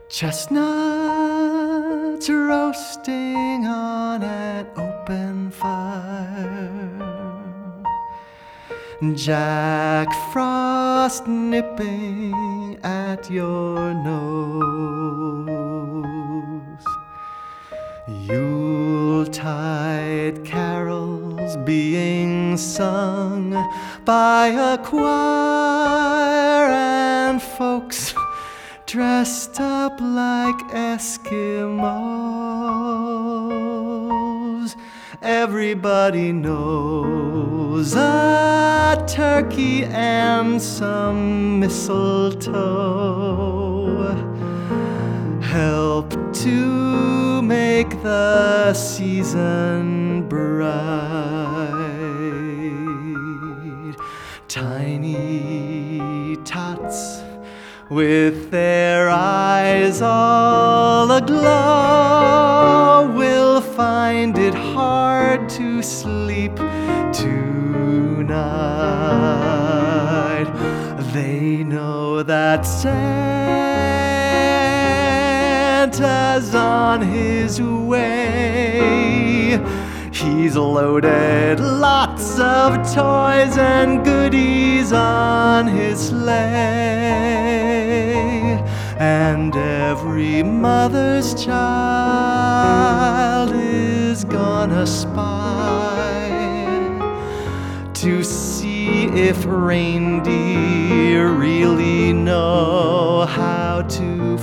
Chestnuts roasting on an open fire, Jack Frost nipping at your nose, Yuletide carols being sung by a choir, and folks dressed up like Eskimos. Everybody knows a turkey and some mistletoe help to make the season bright. Tiny tots with their eyes all aglow will find it hard to sleep tonight. They know that Santa's on his way. He's loaded lots of toys and goodies on his sleigh, and every mother's child is gonna spy to see if reindeer really know how to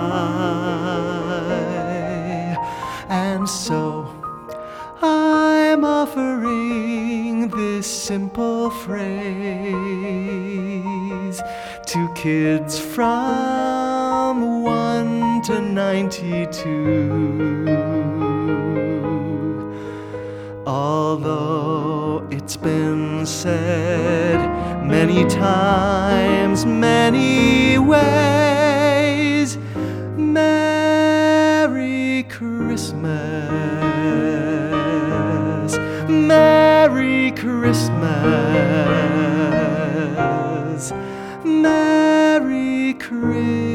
fly. And so I'm offering this simple phrase to kids from 1 to 92. Although it's been said many times, many ways, Merry Christmas, Merry Christmas, Merry Christmas.